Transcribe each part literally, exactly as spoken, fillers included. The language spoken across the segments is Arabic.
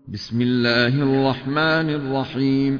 بسم الله الرحمن الرحيم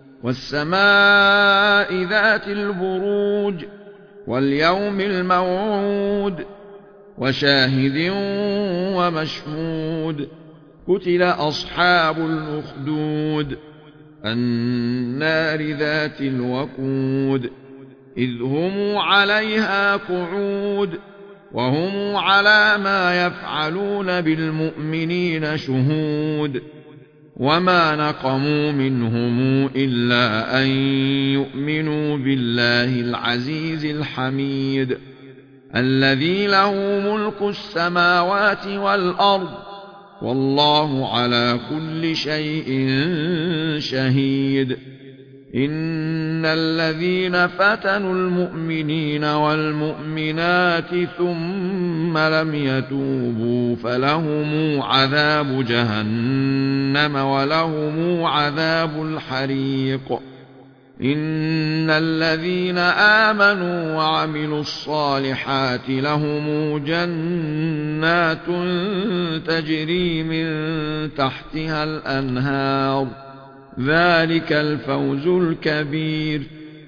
والسماء ذات البروج واليوم الموعود وشاهد ومشهود قتل أصحاب الأخدود النار ذات الوقود إذ هم عليها قعود وهم على ما يفعلون بالمؤمنين شهود وما نقموا منهم إلا أن يؤمنوا بالله العزيز الحميد الذي له ملك السماوات والأرض والله على كل شيء شهيد إن الذين فتنوا المؤمنين والمؤمنات ثم لم يتوبوا فلهم عذاب جهنم ولهم عذاب الحريق إن الذين آمنوا وعملوا الصالحات لهم جنات تجري من تحتها الأنهار ذلك الفوز الكبير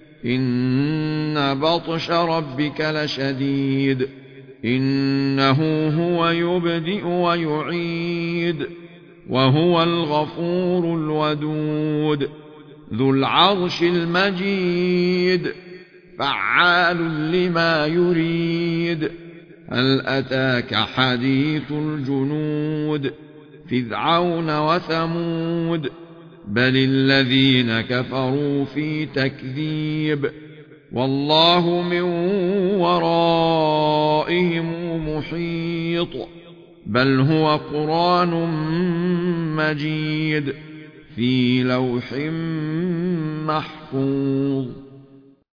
إن بطش ربك لشديد إنه هو يبدئ ويعيد وهو الغفور الودود ذو العرش المجيد فعال لما يريد هل أتاك حديث الجنود فرعون وثمود بل الذين كفروا في تكذيب والله من ورائهم محيط بل هو قرآن مجيد في لوح محفوظ.